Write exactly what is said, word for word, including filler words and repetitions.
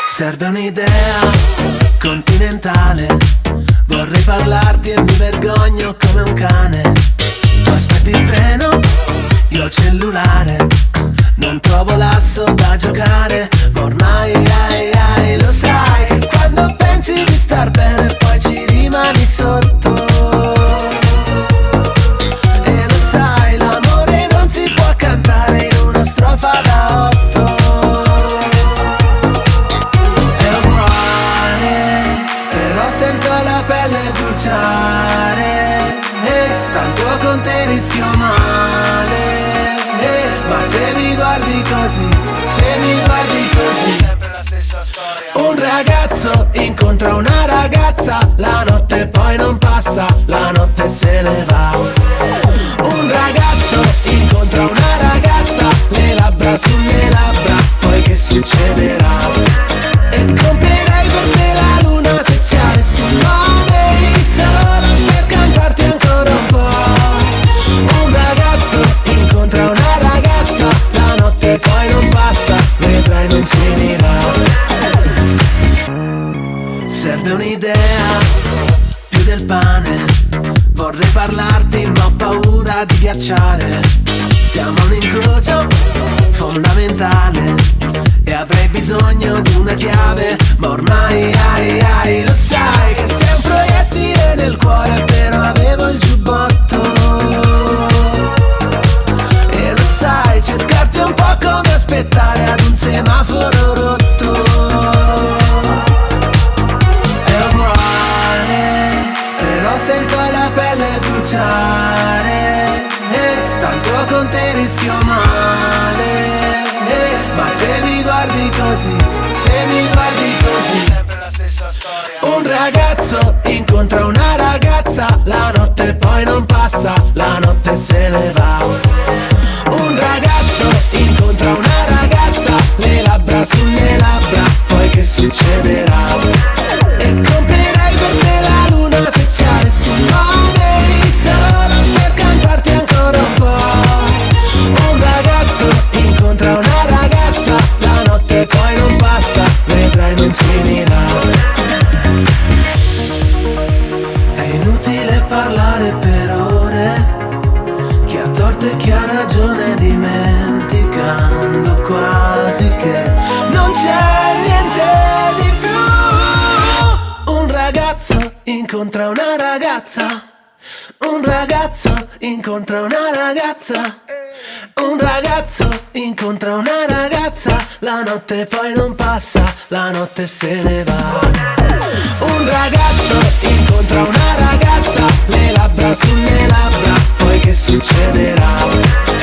Serve un'idea continentale. Vorrei parlarti e mi vergogno come un cane. Tu aspetti il treno, io il cellulare. Non trovo l'asso da giocare, ma ormai ai, ai, lo sai che quando pensi di star bene poi ci rimani sotto. E lo sai, l'amore non si può cantare in una strofa da otto. È uguale, però sento la pelle bruciare, e tanto con te rischio male. Ma se mi guardi così, se mi guardi così, un ragazzo incontra una ragazza, la notte poi non passa, la notte se ne va. Un ragazzo incontra una ragazza, le labbra sulle labbra, poi che succederà? E comprerei per te la luna se ci avessi money, solo per cantarti ancora un po'. Un ragazzo incontra una ragazza, la notte poi non passa, vedrai non finirà. Serve un'idea, più del pane. Vorrei parlarti ma ho paura di ghiacciare. Siamo un incrocio fondamentale e avrei bisogno di una chiave, ma ormai ai ai lo sai che sei un proiettile nel cuore, però avevo il giubbotto. E lo sai, cercarti è un po' come aspettare ad un semaforo rotto. È uguale, però sento la pelle bruciare, e tanto con te rischio male. E ma se mi guardi così, se mi guardi così, un ragazzo incontra una ragazza, la notte poi non passa, la notte se ne va. Un ragazzo incontra una ragazza, le labbra sulle labbra, poi che succederà? E comprerei per te la luna se ci avessi money, solo per cantarti ancora un po'. Un ragazzo incontra una ragazza, la notte poi non passa, vedrai non finirà. È inutile parlare per ore, chi ha torto e chi ha ragione, dimenticando quasi che non c'è niente di più. Un ragazzo incontra una ragazza, un ragazzo incontra una ragazza, un ragazzo incontra una ragazza, la notte poi non passa, la notte se ne va. Un ragazzo incontra una ragazza, le labbra sulle labbra, poi che succederà?